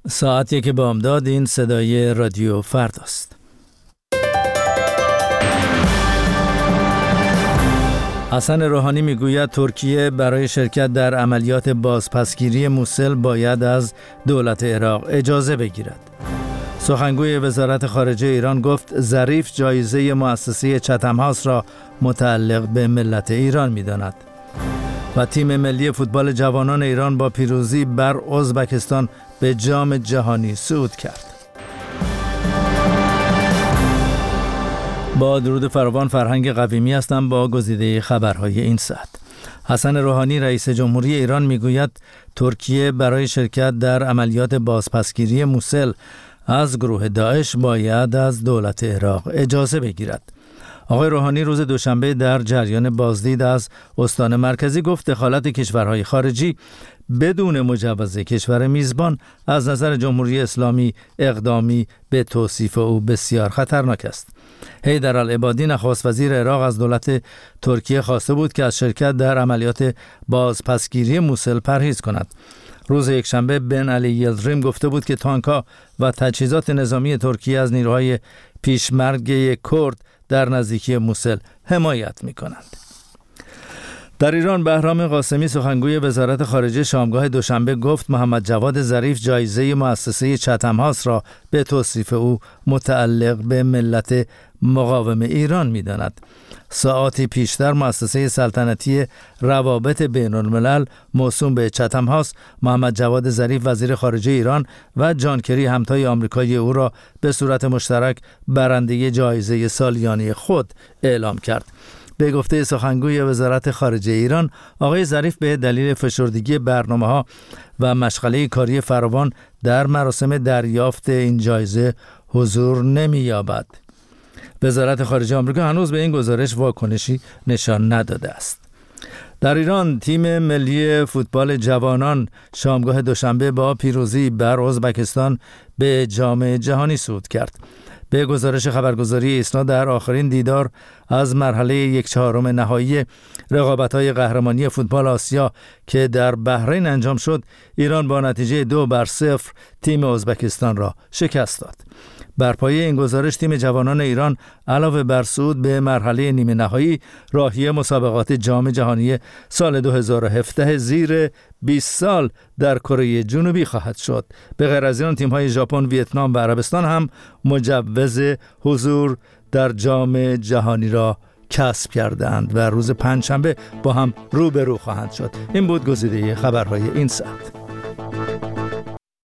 ساعت 1 بامداد. این صدای رادیو فرداست. حسن روحانی میگوید ترکیه برای شرکت در عملیات بازپسگیری موسل باید از دولت عراق اجازه بگیرد. سخنگوی وزارت خارجه ایران گفت ظریف جایزه مؤسسه چتم هاوس را متعلق به ملت ایران می‌داند. و تیم ملی فوتبال جوانان ایران با پیروزی بر ازبکستان به جام جهانی صعود کرد. با درود فراوان، فرهنگ قویمی هستم با گزیده خبرهای این ساعت. حسن روحانی رئیس جمهوری ایران میگوید ترکیه برای شرکت در عملیات بازپسگیری موسل از گروه داعش باید از دولت عراق اجازه بگیرد. آقای روحانی روز دوشنبه در جریان بازدید از استان مرکزی گفت دخالت کشورهای خارجی بدون مجوز کشور میزبان از نظر جمهوری اسلامی اقدامی به توصیف او بسیار خطرناک است. حیدرالعبادی نخست وزیر عراق از دولت ترکیه خواسته بود که از شرکت در عملیات بازپسگیری موسل پرهیز کند. روز یکشنبه بن علی یلدریم گفته بود که تانک‌ها و تجهیزات نظامی ترکیه از نیروهای پیشمرگ کرد در نزدیکی موسل حمایت می‌کنند. در ایران بهرام قاسمی سخنگوی وزارت خارجه شامگاه دوشنبه گفت محمد جواد ظریف جایزه مؤسسه چتم هاوس را به توصیف او متعلق به ملت مقاوم ایران می‌داند. ساعاتی پیشتر مؤسسه سلطنتی روابط بین الملل موسوم به چتم هاوس محمد جواد ظریف وزیر خارجه ایران و جان کری همتای آمریکایی او را به صورت مشترک برنده جایزه سالیانه خود اعلام کرد. به گفته سخنگوی وزارت خارجه ایران، آقای ظریف به دلیل فشردگی برنامه‌ها و مشغله کاری فراوان در مراسم دریافت این جایزه حضور نمی‌یابد. وزارت خارجه آمریکا هنوز به این گزارش واکنشی نشان نداده است. در ایران تیم ملی فوتبال جوانان شامگاه دوشنبه با پیروزی بر ازبکستان به جام جهانی صعود کرد. به گزارش خبرگزاری ایسنا در آخرین دیدار از مرحله 1/4 نهایی رقابت‌های قهرمانی فوتبال آسیا که در بحرین انجام شد، ایران با نتیجه 2-0 تیم ازبکستان را شکست داد. بر پایه این گزارش تیم جوانان ایران علاوه بر صعود به مرحله نیمه نهایی راهی مسابقات جام جهانی سال 2017 زیر 20 سال در کره جنوبی خواهد شد. به غیر از این تیم‌های ژاپن، ویتنام و عربستان هم مجوز حضور در جام جهانی را کسب کردند و روز پنجشنبه با هم روبرو خواهند شد. این بود گزیده خبرهای این ساعت.